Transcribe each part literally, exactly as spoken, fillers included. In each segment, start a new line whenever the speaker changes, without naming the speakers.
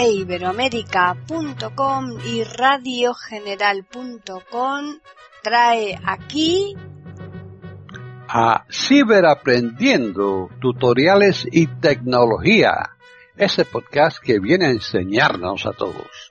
e iberoamérica punto com y radio general punto com trae aquí
a Ciberaprendiendo, tutoriales y tecnología, ese podcast que viene a enseñarnos a todos.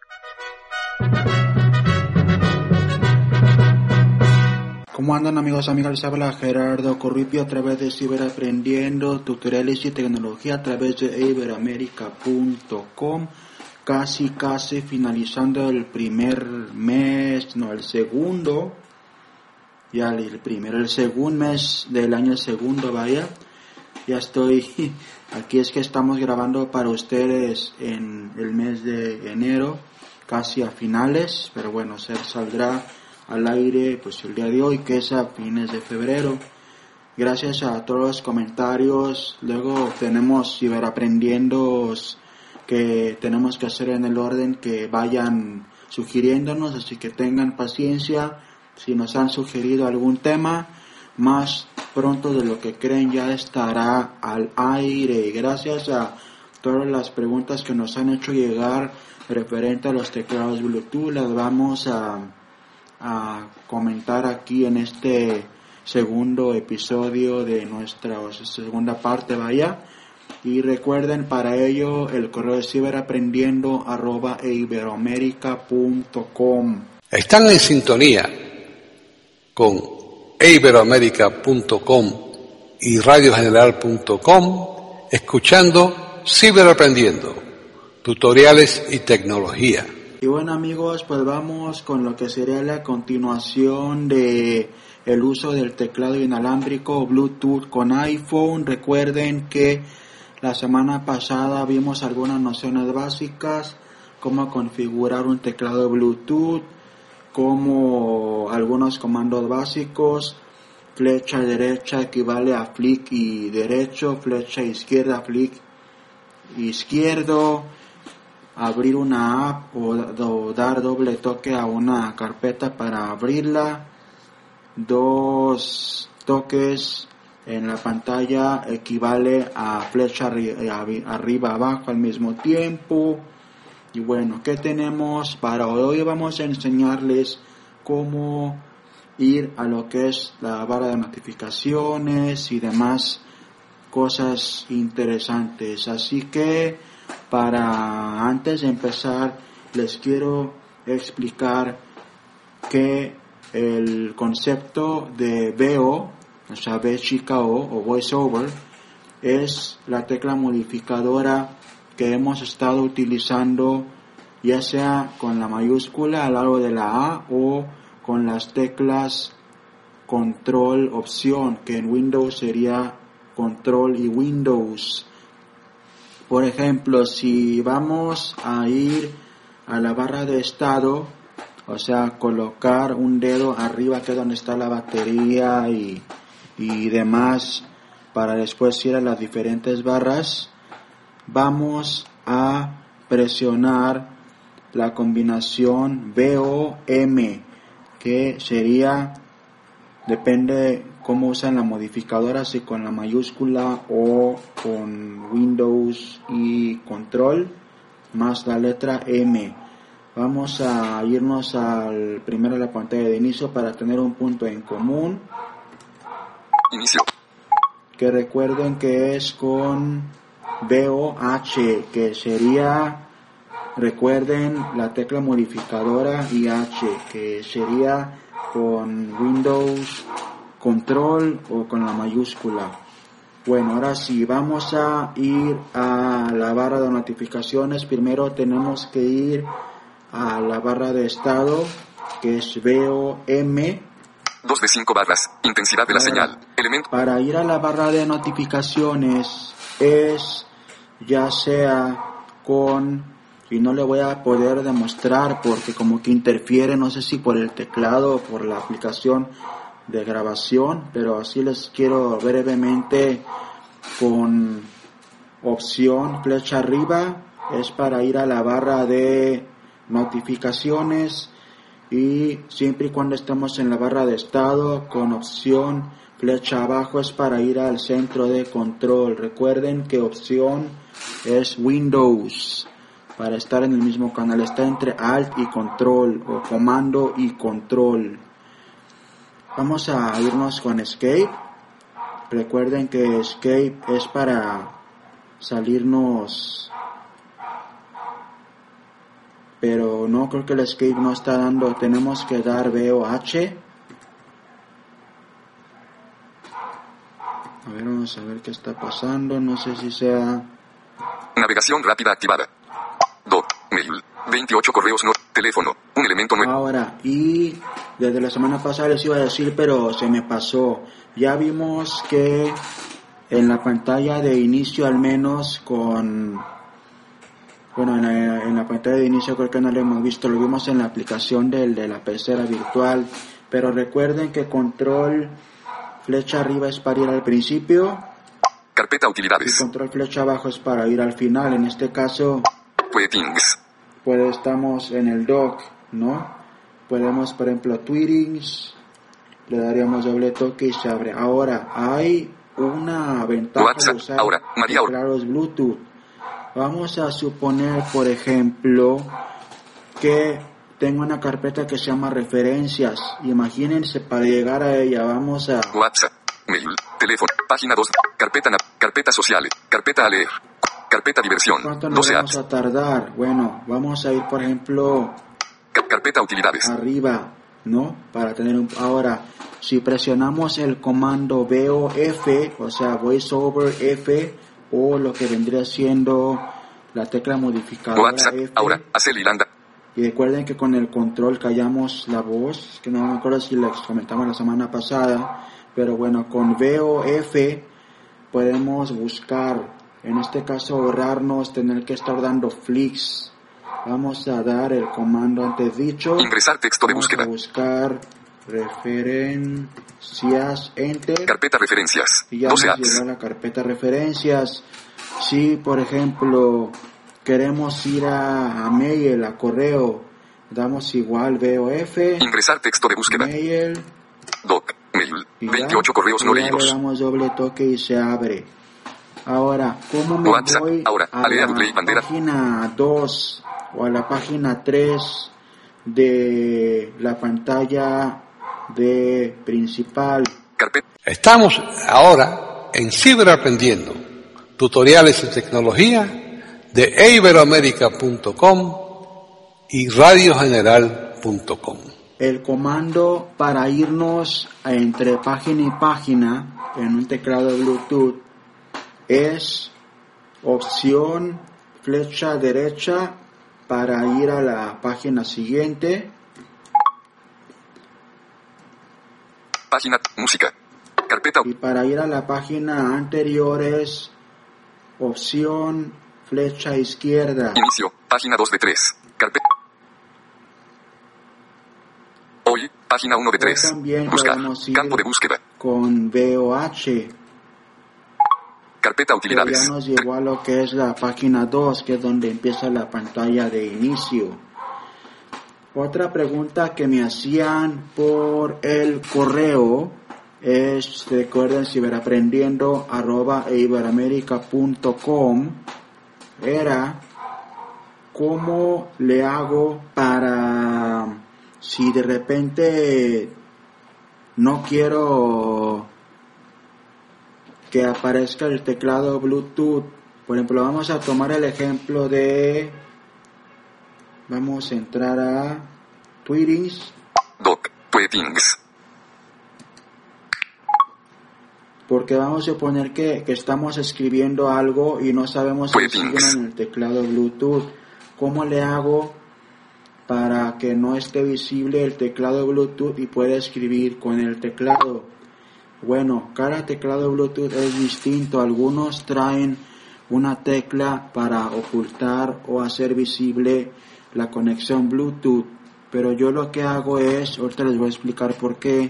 ¿Cómo andan, amigos, amigas? Les habla Gerardo Corripio a través de Ciberaprendiendo, tutoriales y tecnología a través de iberoamérica punto com. Casi, casi finalizando el primer mes, no, el segundo, ya el primero, el segundo mes del año segundo, vaya. Ya estoy, aquí es que estamos grabando para ustedes en el mes de enero, casi a finales, pero bueno, se saldrá al aire pues el día de hoy, que es a fines de febrero. Gracias a todos los comentarios. Luego tenemos ciberaprendiendo que tenemos que hacer en el orden que vayan sugiriéndonos, así que tengan paciencia. Si nos han sugerido algún tema, más pronto de lo que creen ya estará al aire. Gracias a todas las preguntas que nos han hecho llegar referente a los teclados Bluetooth, las vamos a a comentar aquí en este segundo episodio de nuestra segunda parte, vaya. Y recuerden para ello el correo de ciberaprendiendo arroba iberoamérica punto com.
Están en sintonía con iberoamérica punto com y radio general punto com, escuchando Ciberaprendiendo, tutoriales y tecnología.
Y bueno, amigos, pues vamos con lo que sería la continuación de el uso del teclado inalámbrico Bluetooth con iPhone. Recuerden que la semana pasada vimos algunas nociones básicas, cómo configurar un teclado Bluetooth, como algunos comandos básicos. Flecha derecha equivale a flick y derecho, flecha izquierda, flick izquierdo. Abrir una app o, o dar doble toque a una carpeta para abrirla. Dos toques en la pantalla equivale a flecha arri- arriba abajo al mismo tiempo. Y bueno, ¿qué tenemos para hoy? Hoy vamos a enseñarles cómo ir a lo que es la barra de notificaciones y demás cosas interesantes. Así que para antes de empezar les quiero explicar que el concepto de V O, o sea, V chica O o VoiceOver, es la tecla modificadora que hemos estado utilizando ya sea con la mayúscula al lado de la A o con las teclas control opción, que en Windows sería control y Windows. Por ejemplo, si vamos a ir a la barra de estado, o sea, colocar un dedo arriba, que es donde está la batería y, y demás, para después ir a las diferentes barras, vamos a presionar la combinación V O M, que sería, depende cómo usan la modificadora, si con la mayúscula o con Windows y control, más la letra M. Vamos a irnos al primero de la pantalla de inicio para tener un punto en común. Inicio. Que recuerden que es con V O H, que sería, recuerden, la tecla modificadora, y H, que sería con Windows control o con la mayúscula. Bueno, ahora sí, vamos a ir a la barra de notificaciones. Primero tenemos que ir a la barra de estado, que es V O M.
dos de cinco barras, intensidad de la
para,
señal, elemento.
Para ir a la barra de notificaciones es ya sea con, y no le voy a poder demostrar porque como que interfiere, no sé si por el teclado o por la aplicación de grabación, pero así les quiero brevemente. Con opción flecha arriba es para ir a la barra de notificaciones, y siempre y cuando estemos en la barra de estado, con opción flecha abajo es para ir al centro de control. Recuerden que opción es Windows, para estar en el mismo canal. Está entre Alt y Control o Comando y Control. Vamos a irnos con Escape. Recuerden que Escape es para salirnos, pero no, creo que el Escape no está dando. Tenemos que dar V O H. A ver, vamos a ver qué está pasando. No sé si sea...
Navegación rápida activada. Doc, mail, veintiocho correos, no, teléfono, un elemento nuevo.
Ahora, y desde la semana pasada les iba a decir, pero se me pasó. Ya vimos que en la pantalla de inicio, al menos con... Bueno, en la, en la pantalla de inicio creo que no lo hemos visto, lo vimos en la aplicación del, de la pecera virtual. Pero recuerden que control flecha arriba es para ir al principio.
Carpeta
Y
utilidades.
control flecha abajo es para ir al final. En este caso,
Tweetings.
pues estamos en el dock, ¿no? Podemos, por ejemplo, Tweetings, le daríamos doble toque y se abre. Ahora, hay una ventaja
WhatsApp,
de usar
ahora, María Or-
teclados Bluetooth. Vamos a suponer, por ejemplo, que tengo una carpeta que se llama referencias. Imagínense, para llegar a ella, vamos a...
WhatsApp, mail, teléfono, página dos, carpeta, na- carpeta sociales, carpeta a leer, carpeta diversión,
¿Cuánto nos
doce
vamos
apps,
a tardar? Bueno, vamos a ir, por ejemplo,
Ca- carpeta utilidades,
arriba, ¿no? Para tener un... Ahora, si presionamos el comando V O F, o sea, VoiceOver F, o lo que vendría siendo la tecla modificadora
WhatsApp,
F,
ahora, Acel y Landa,
y recuerden que con el control callamos la voz, que no me acuerdo si les comentamos la semana pasada, pero bueno, con V O F podemos buscar, en este caso ahorrarnos tener que estar dando flicks. Vamos a dar el comando antes dicho.
ingresar texto de
Vamos
búsqueda,
a buscar referencias, enter,
carpeta referencias,
y ya
doce
nos
apps,
llegó a la carpeta referencias. Si por ejemplo queremos ir a, a mail, a correo, damos igual V O F,
ingresar texto de búsqueda,
mail,
doc, mail,
y ya,
veintiocho correos
y
no
ya le
leídos,
damos doble toque y se abre. Ahora, ¿cómo me
WhatsApp,
voy
ahora,
a
alea,
la
play, bandera.
página dos o a la página tres de la pantalla de principal?
carpeta,
Estamos ahora en Ciberaprendiendo, tutoriales en tecnología de iberoamerica punto com y radio general punto com.
El comando para irnos a entre página y página en un teclado Bluetooth es opción flecha derecha para ir a la página siguiente.
página, música, carpeta,
Y para ir a la página anterior es opción flecha izquierda.
inicio, página dos de tres, carpeta, hoy, página uno de tres,
También
buscar,
podemos ir
campo de búsqueda,
con V O H.
carpeta
Pero
utilidades,
ya nos llevó a lo que es la página dos, que es donde empieza la pantalla de inicio. Otra pregunta que me hacían por el correo es, recuerden, ciberaprendiendo arroba iberoamerica punto com, era cómo le hago para, si de repente no quiero que aparezca el teclado Bluetooth. Por ejemplo, vamos a tomar el ejemplo de, vamos a entrar a Tweetings,
doc, tweetings,
porque vamos a suponer que, que estamos escribiendo algo y no sabemos si
Tweetings.
siguen en el teclado Bluetooth. ¿Cómo le hago para que no esté visible el teclado Bluetooth y pueda escribir con el teclado? Bueno, cada teclado Bluetooth es distinto. Algunos traen una tecla para ocultar o hacer visible la conexión Bluetooth, pero yo lo que hago es, ahorita les voy a explicar por qué,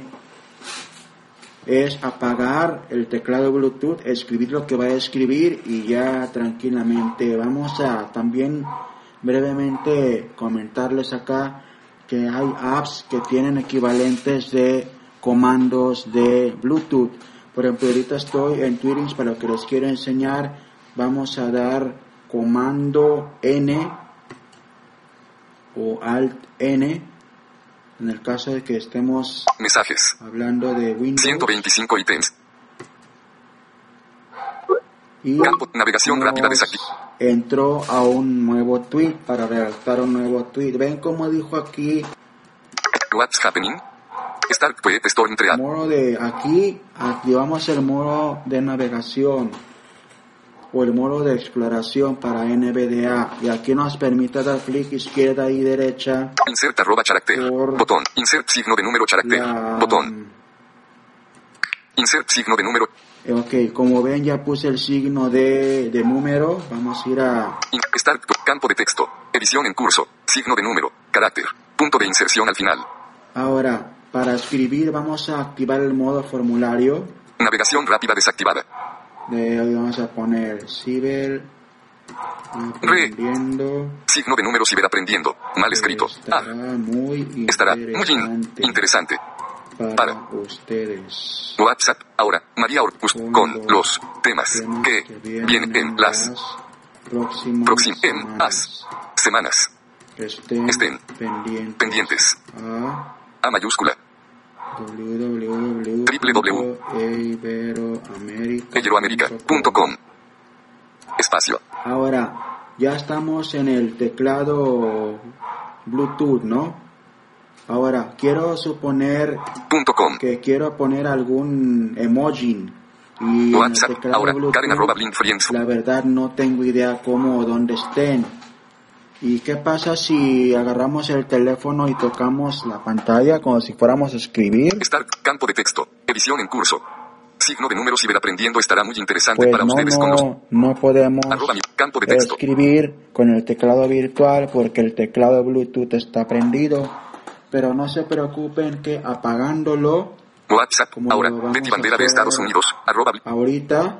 es apagar el teclado Bluetooth, escribir lo que va a escribir y ya tranquilamente. Vamos a también brevemente comentarles acá que hay apps que tienen equivalentes de comandos de Bluetooth. Por ejemplo, ahorita estoy en Tweetings, para lo que les quiero enseñar, vamos a dar comando N o Alt N en el caso de que estemos
Mensajes.
hablando de Windows.
ciento veinticinco ítems.
Y
Campo. Navegación
nos
rápida desactivada.
entró a un nuevo tweet para redactar un nuevo tweet. Ven como dijo aquí,
What's happening? Start Web Store Treat.
modo de aquí activamos el modo de navegación o el modo de exploración para N V D A, y aquí nos permite dar clic izquierda y derecha.
Insert arroba carácter.
Por
Botón. Insert signo de número carácter.
la-
Botón. Insert signo de número.
Ok, como ven ya puse el signo de, de número. Vamos a ir a
In- Start. Campo de texto. Edición en curso. Signo de número. Carácter. Punto de inserción al final.
ahora para escribir vamos a activar el modo formulario.
Navegación rápida desactivada.
De hoy vamos a poner ciber aprendiendo.
Signo de número ciberaprendiendo. Mal escrito.
Estará
Ah.
muy
Estará muy in-
interesante
interesante.
para,
para
ustedes.
WhatsApp. Ahora. María Orcus.
Con
Con
los
los temas
temas
que vienen en las
próximas
próximas
semanas.
semanas.
Estén,
Estén
pendientes,
pendientes.
a
A mayúscula.
w w w
www.
punto iberoamerica
Iberoamerica punto com. Espacio.
Ahora, ya estamos en el teclado Bluetooth, ¿no? Ahora, quiero suponer
Punto com.
que quiero poner algún emoji. Y
WhatsApp.
en el teclado
Ahora.
Bluetooth,
Karen arroba Blink Friends.
la verdad no tengo idea cómo o dónde estén. ¿Y qué pasa si agarramos el teléfono y tocamos la pantalla como si fuéramos a escribir?
Start. Campo de texto. Edición en curso. Signo de número ciberaprendiendo estará muy interesante
Pues
para
no,
ustedes con los.
no, no podemos
Arroba mi campo de texto.
escribir con el teclado virtual porque el teclado Bluetooth está prendido. Pero no se preocupen que apagándolo,
WhatsApp.
Como
Ahora.
lo vamos
Betty
a
Bandera de
hacer
Estados Unidos. Arroba.
ahorita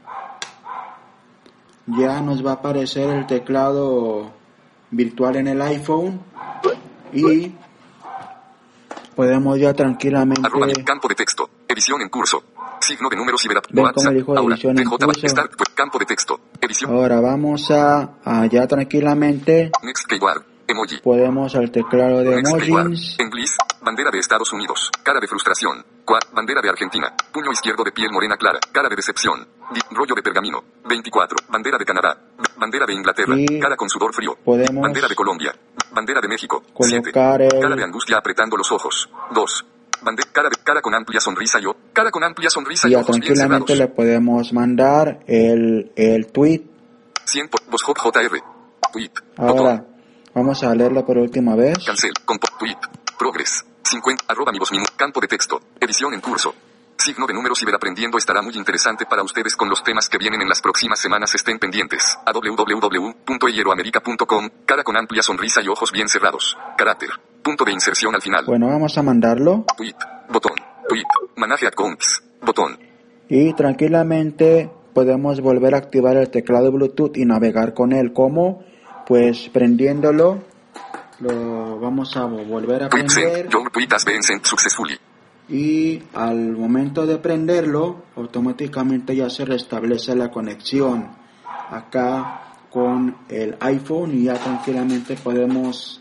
ya nos va a aparecer el teclado virtual en el iPhone y podemos ya tranquilamente.
Arroba mi campo de texto. Edición en curso. Signo de número ciberap.
Ven
WhatsApp.
cómo dijo
Ahora.
edición en
D J.
curso.
Start. Campo de texto. Edición.
Ahora vamos a, a ya tranquilamente
Next keyword. Emoji.
podemos al teclado de
Next keyword.
emojis.
English. Bandera de Estados Unidos. Cara de frustración. Qua. Bandera de Argentina. Puño izquierdo de piel morena clara. Cara de decepción. Di- rollo de pergamino. veinticuatro. Bandera de Canadá. Bandera de Inglaterra.
Y
Cara con sudor frío.
podemos
Bandera de Colombia. Bandera de México. siete.
colocar el-
Cara de angustia apretando los ojos. dos. Bande cara, de, cara con amplia sonrisa yo. Cara con amplia sonrisa
y
y
ya
ojos bien
tranquilamente
cerrados.
le podemos mandar el, el tweet.
cien por voz hop J R. Tweet.
Ahora
Botón.
vamos a leerlo por última vez.
Cancel. Con tweet. Progress. cincuenta. Arroba mi voz minu. Campo de texto. Edición en curso. Signo de número ciberaprendiendo estará muy interesante para ustedes con los temas que vienen en las próximas semanas. Estén pendientes. A w w w punto iberoamerica punto com. Cara con amplia sonrisa y ojos bien cerrados. Carácter. Punto de inserción al final.
Bueno, vamos a mandarlo
Tweet. Botón. Tweet. Manage accounts. Botón.
y tranquilamente podemos volver a activar el teclado Bluetooth y navegar con él. ¿Cómo? Pues prendiéndolo. Lo vamos a volver a
Tweet sent.
prender.
Your tweet has been sent successfully.
Y al momento de prenderlo, automáticamente ya se restablece la conexión acá con el iPhone y ya tranquilamente podemos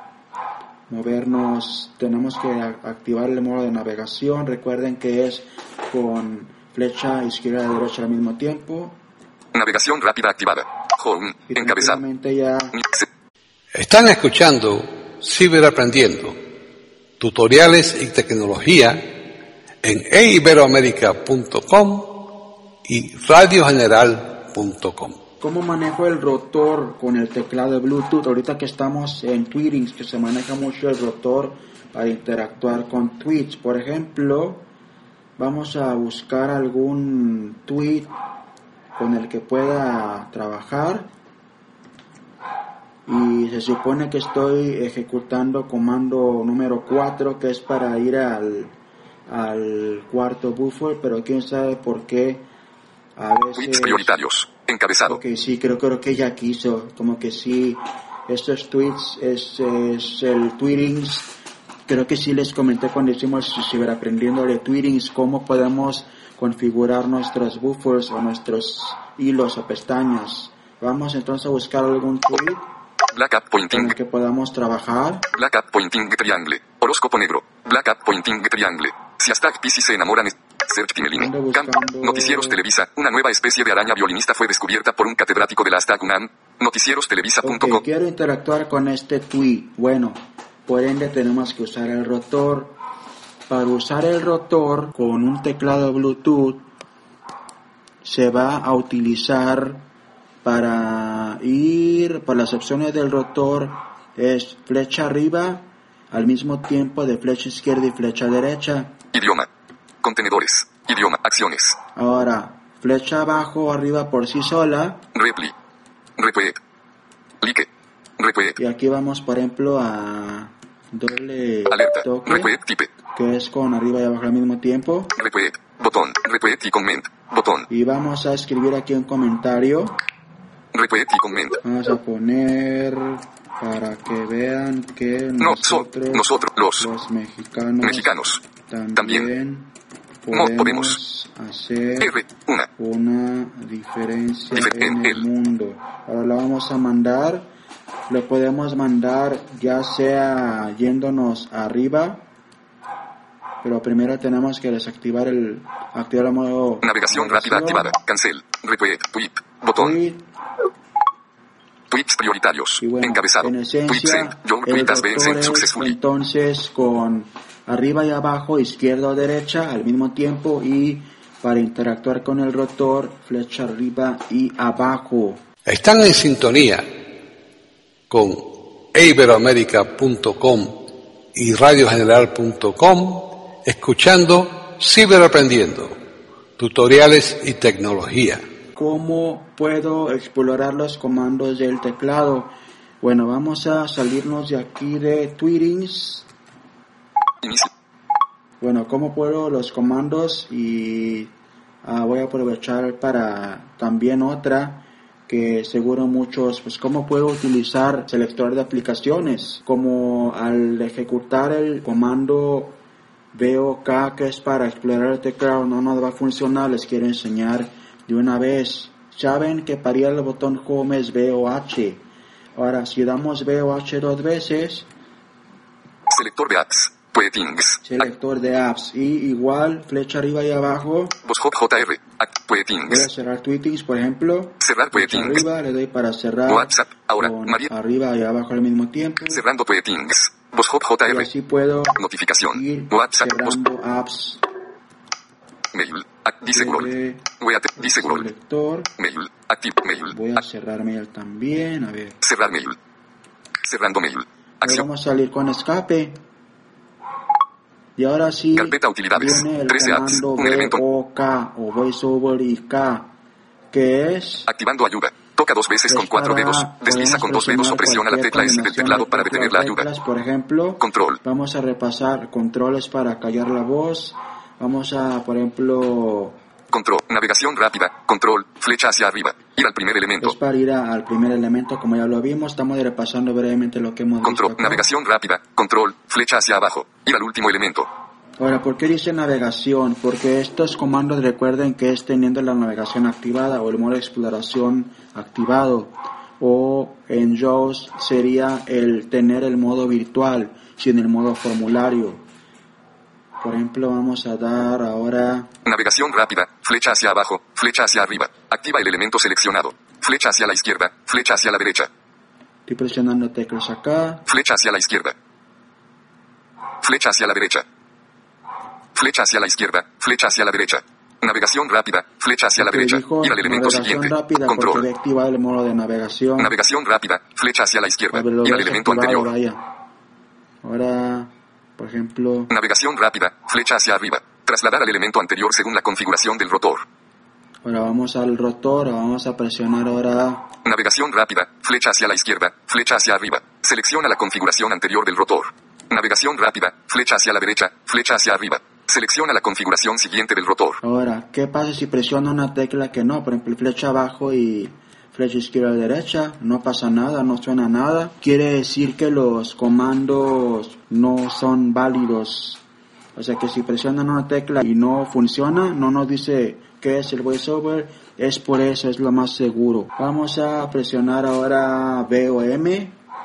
movernos. Tenemos que a- activar el modo de navegación. Recuerden que es con flecha izquierda y derecha al mismo tiempo.
Navegación rápida activada. Home.
Y
Encabezado.
tranquilamente ya
Se-
Están escuchando Ciberaprendiendo, tutoriales y tecnología en e iberoamerica punto com y radio general punto com.
¿Cómo manejo el rotor con el teclado Bluetooth? Ahorita que estamos en tweetings, que se maneja mucho el rotor para interactuar con tweets. Por ejemplo, vamos a buscar algún tweet con el que pueda trabajar. Y se supone que estoy ejecutando comando número cuatro, que es para ir al, al cuarto buffer, pero quién sabe por qué a veces...
Tweets prioritarios. Encabezado.
Ok, sí, creo, creo que ya quiso, como que sí, estos tweets, es, es el tweetings, creo que sí les comenté cuando hicimos Ciberaprendiendo de tweetings, cómo podemos configurar nuestros buffers o nuestros hilos o pestañas. Vamos entonces a buscar algún tweet.
Black Up Pointing.
con el que podamos trabajar.
Black Up Pointing Triangle. Horóscopo negro. Black Up Pointing Triangle. Si hasta Piscis se enamoran. Search Timeline.
Ando
Camp.
buscando-
Noticieros Televisa. Una nueva especie de araña violinista fue descubierta por un catedrático de la Astag UNAM. Noticieros Televisa punto com.
Ok, quiero interactuar con este tweet. Bueno, por ende tenemos que usar el rotor. Para usar el rotor con un teclado Bluetooth se va a utilizar para ir por las opciones del rotor es flecha arriba al mismo tiempo de flecha izquierda y flecha derecha.
Idioma. Contenedores. Idioma. Acciones.
Ahora, flecha abajo o arriba por sí sola.
Repli. Repeat. Like. Repeat.
Y aquí vamos, por ejemplo, a doble
Alerta.
toque,
Repeat. Type.
que es con arriba y abajo al mismo tiempo.
Repeat. Botón. Repeat y comment. Botón.
Y vamos a escribir aquí un comentario.
Repeat y comment.
Vamos a poner para que vean que
No, so-
nosotros,
nosotros, los
los mexicanos,
mexicanos.
también,
también
podemos,
no podemos
hacer
R. Una.
una diferencia
Difer-
en
en
el
el-
mundo. Ahora lo vamos a mandar, lo podemos mandar ya sea yéndonos arriba, pero primero tenemos que desactivar el, activar el modo
Navegación rápida activada. Cancel. Repeat. Tweet. Botón.
Tweet.
Tweets prioritarios.
Y bueno,
Encabezado.
en
Tweet
esencia,
sent. Your
el
tweet has been
rotor
sent
es
successfully.
entonces con arriba y abajo, izquierda o derecha al mismo tiempo, y para interactuar con el rotor, flecha arriba y abajo.
Están en sintonía con iberoamerica punto com y radio general punto com, escuchando Ciberaprendiendo, tutoriales y tecnología.
¿Cómo puedo explorar los comandos del teclado? Bueno, vamos a salirnos de aquí de Tweetings.
Inicio.
Bueno, ¿cómo puedo los comandos? Y ah, voy a aprovechar para también otra que seguro muchos, pues cómo puedo utilizar selector de aplicaciones. Como al ejecutar el comando V O K, que es para explorar el teclado, no nos va a funcionar. Les quiero enseñar de una vez. Saben que para ir al botón Home es V O H. Ahora, si damos V O H dos veces,
Selector de apps. Tweetings.
selector de apps, y igual flecha arriba y abajo.
Boshop J R. Act.
Voy a
Tweetings.
cerrar Tweetings, por ejemplo.
Cerrar
Flecha
Tweetings.
arriba, le doy para cerrar.
WhatsApp. Ahora.
Con
María.
arriba y abajo al mismo tiempo.
Cerrando Tweetings. Boshop J
Y
R.
así puedo
Notificación.
ir
WhatsApp. Bos-
cerrando apps.
Mail. Act. Dice Google.
de
Wait. Dice Google.
selector.
Mail. Active. Mail.
Voy a cerrar mail también. A ver.
Cerrar mail. Cerrando mail.
Ahora
Acción.
vamos a salir con escape. Y ahora sí,
Carpeta utilidades.
viene el
trece apps.
comando
Un elemento.
V O K o VoiceOver y K, que es
Activando ayuda. Toca dos veces con
es
cuatro
para-
dedos. Desliza
podemos
con dos dedos o
presionar
presiona la
cualquier
tecla S del
combinación
teclado
de
para
teclas,
detener la ayuda.
teclas. Por ejemplo,
Control.
vamos a repasar controles para callar la voz. Vamos a, por ejemplo,
Control. Navegación rápida. Control. Flecha hacia arriba. Ir al primer elemento.
es para ir a- al primer elemento, como ya lo vimos. Estamos repasando brevemente lo que hemos
Control.
visto acá.
Navegación rápida. Control. Flecha hacia abajo. Ir al último elemento.
Ahora, ¿por qué dice navegación? Porque estos comandos, recuerden que es teniendo la navegación activada o el modo de exploración activado. O en JAWS sería el tener el modo virtual sin el modo formulario. Por ejemplo, vamos a dar ahora
Navegación rápida. Flecha hacia abajo. Flecha hacia arriba. Activa el elemento seleccionado. Flecha hacia la izquierda. Flecha hacia la derecha.
estoy presionando teclas acá.
Flecha hacia la izquierda. Flecha hacia la derecha. Flecha hacia la izquierda. Flecha hacia la derecha. Navegación rápida. Flecha hacia la
Que
derecha.
dijo
Ir al elemento
navegación
siguiente.
rápida porque
Control.
había activado el modo de navegación.
Navegación rápida. Flecha hacia la izquierda.
A ver, lo
Ir al
había
elemento
activado,
anterior.
vaya. Ahora, por ejemplo,
Navegación rápida. Flecha hacia arriba. Trasladar al elemento anterior según la configuración del rotor.
ahora vamos al rotor, vamos a presionar ahora.
Navegación rápida. Flecha hacia la izquierda. Flecha hacia arriba. Selecciona la configuración anterior del rotor. Navegación rápida. Flecha hacia la derecha. Flecha hacia arriba. Selecciona la configuración siguiente del rotor.
Ahora, ¿qué pasa si presiono una tecla que no? Por ejemplo, flecha abajo y flecha izquierda derecha, no pasa nada, no suena nada. Quiere decir que los comandos no son válidos. O sea que si presionan una tecla y no funciona, no nos dice qué es el voiceover, es por eso, es lo más seguro. Vamos a presionar ahora V O M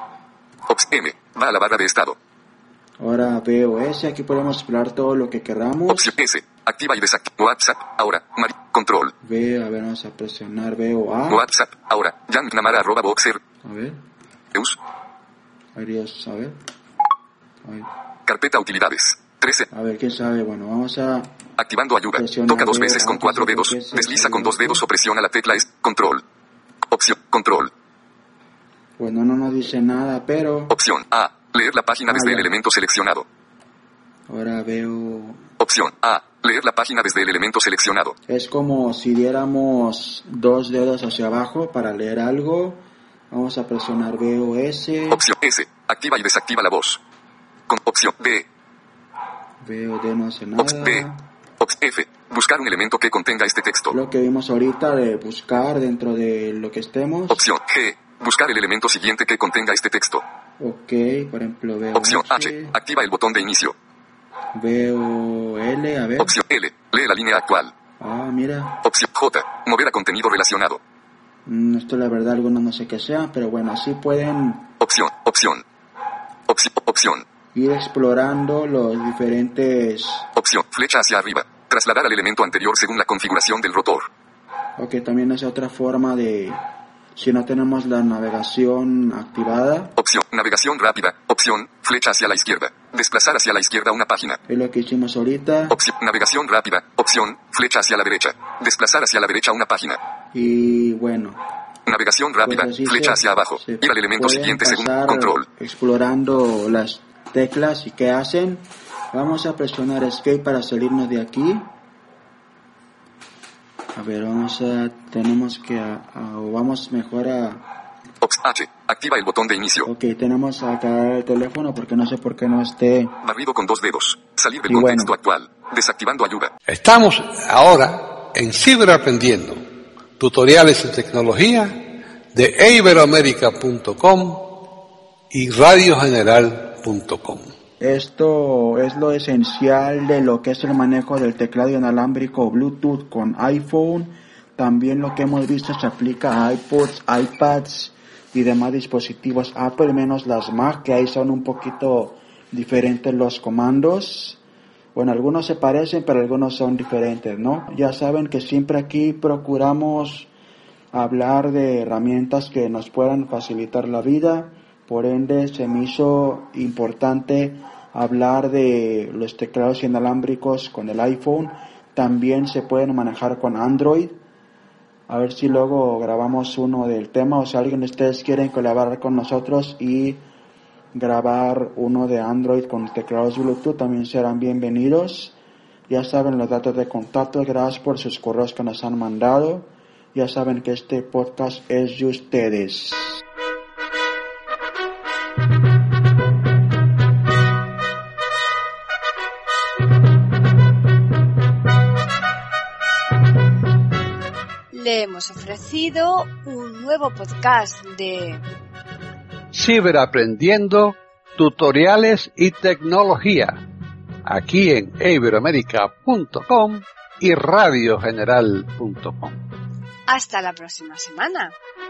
Opción M. Va a la barra de estado.
Ahora veo ese, aquí podemos explorar todo lo que queramos.
Opción S. Activa y desactiva WhatsApp. Ahora. Mari. Control.
Veo, a ver, vamos a presionar, veo a...
WhatsApp. Ahora. Jan Namara arroba boxer.
A ver,
Eus.
a ver, Dios, a ver. A ver,
Carpeta utilidades. trece.
a ver, quién sabe, bueno, vamos a...
Activando ayuda.
Presiona
Toca dos
B
veces con
antes
cuatro
de que
dedos.
empiece
Desliza
a
con dos
salir.
dedos o presiona la tecla es control. Opción. Control.
Bueno, no nos dice nada, pero...
Opción A. Leer la página
Ah,
desde
ya.
el elemento seleccionado.
Ahora veo...
Opción A. Leer la página desde el elemento seleccionado.
Es como si diéramos dos dedos hacia abajo para leer algo. Vamos a presionar B O S.
Opción S. Activa y desactiva la voz. Con opción B.
B O D no hace nada.
Opción B. Opción F. Buscar un elemento que contenga este texto.
Lo que vimos ahorita de buscar dentro de lo que estemos.
Opción G. Buscar el elemento siguiente que contenga este texto.
Ok, por ejemplo, B O
Opción H. Activa el botón de inicio.
B O L, a ver.
Opción L. Lee la línea actual.
Ah, mira.
Opción J. Mover a contenido relacionado.
Mm, Esto la verdad algunos no sé qué sea, pero bueno, así pueden
Opción. Opción. Opción. Opción.
ir explorando los diferentes...
Opción. Flecha hacia arriba. Trasladar al elemento anterior según la configuración del rotor.
Ok, también es otra forma de... Si no tenemos la navegación activada,
Opción. Navegación rápida. Opción. Flecha hacia la izquierda. Desplazar hacia la izquierda una página.
es lo que hicimos ahorita.
Opción. Navegación rápida. Opción. Flecha hacia la derecha. Desplazar hacia la derecha una página.
Y bueno,
Navegación rápida.
pues así
Flecha
se-
hacia abajo.
se
Ir al elemento
pueden
siguiente según
pasar
control.
explorando las teclas y qué hacen. Vamos a presionar Escape para salirnos de aquí. A ver, vamos a... Tenemos que... a- a- o vamos mejor a...
Opción H. Activa el botón de inicio.
Ok, tenemos acá el teléfono porque no sé por qué no esté...
Barrido con dos dedos. Salir del
Y
contexto
bueno.
actual. Desactivando ayuda.
Estamos ahora en Ciberaprendiendo, tutoriales en tecnología de iberoamerica punto com y radio general punto com.
Esto es lo esencial de lo que es el manejo del teclado inalámbrico Bluetooth con iPhone. También lo que hemos visto se aplica a iPods, iPads y demás dispositivos Apple, menos las Mac, que ahí son un poquito diferentes los comandos. Bueno, algunos se parecen, pero algunos son diferentes, ¿no? Ya saben que siempre aquí procuramos hablar de herramientas que nos puedan facilitar la vida. Por ende, se me hizo importante hablar de los teclados inalámbricos con el iPhone. También se pueden manejar con Android. A ver si luego grabamos uno del tema, o si alguien de ustedes quieren colaborar con nosotros y grabar uno de Android con teclados Bluetooth, también serán bienvenidos. Ya saben los datos de contacto. Gracias por sus correos que nos han mandado. Ya saben que este podcast es de ustedes.
Le hemos ofrecido un nuevo podcast de
Ciberaprendiendo, tutoriales y tecnología, aquí en iberoamerica punto com y radio general punto com.
Hasta la próxima semana.